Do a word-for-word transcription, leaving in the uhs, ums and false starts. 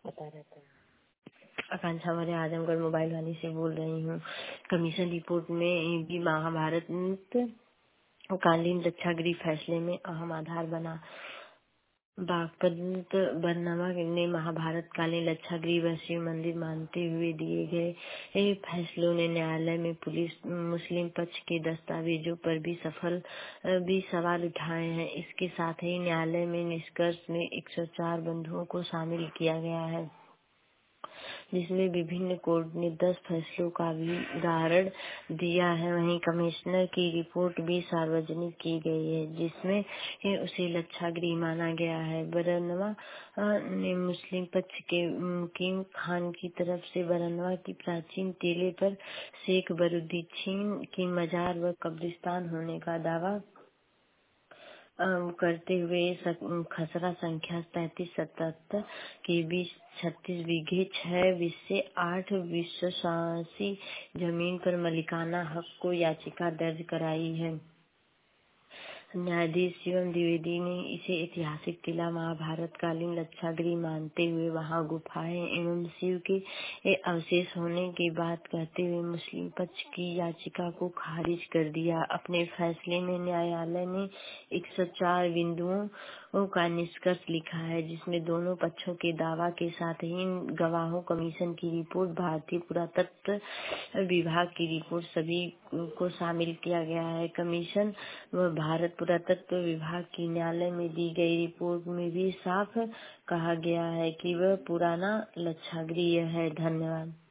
पता रहता है। आकांक्षा मौर्य आजमगढ़ मोबाइल वाली से बोल रही हूँ। कमीशन रिपोर्ट में भी महाभारत कालीन रक्षागृह फैसले में अहम आधार बना। बागपत बरनवा ने महाभारत कालीन रक्षागृह व शिव मंदिर मानते हुए दिए गए ये फैसलों ने न्यायालय में पुलिस मुस्लिम पक्ष के दस्तावेजों पर भी सफल भी सवाल उठाए हैं। इसके साथ ही न्यायालय में निष्कर्ष में एक सौ चार बंधुओं को शामिल किया गया है, जिसमें विभिन्न कोर्ट ने दस फैसलों का भी उदाहरण दिया है। वहीं कमिश्नर की रिपोर्ट भी सार्वजनिक की गई है, जिसमें उसे लक्षागृह माना गया है। बरनवा ने मुस्लिम पक्ष के मुकीम खान की तरफ से बरनवा की प्राचीन टीले पर शेख बरुद्दीन की मजार व कब्रिस्तान होने का दावा अम, करते हुए सक- खसरा संख्या तैतीस सतहत्तर के बीच छत्तीस बीघे छह विषय आठ विश्वासी जमीन पर मलिकाना हक को याचिका दर्ज कराई है। न्यायाधीश शिवम द्विवेदी ने इसे ऐतिहासिक किला महाभारत कालीन रक्षागृह मानते हुए वहां गुफाएं एवं शिव के ए, अवशेष होने की बात कहते हुए मुस्लिम पक्ष की याचिका को खारिज कर दिया। अपने फैसले में न्यायालय ने एक सौ चार बिंदुओं का निष्कर्ष लिखा है, जिसमें दोनों पक्षों के दावा के साथ ही गवाहों कमीशन की रिपोर्ट, भारतीय पुरातत्व विभाग की रिपोर्ट सभी को शामिल किया गया है। कमीशन व भारत पुरातत्व विभाग की न्यायालय में दी गई रिपोर्ट में भी साफ कहा गया है कि वह पुराना लक्षागृह है। धन्यवाद।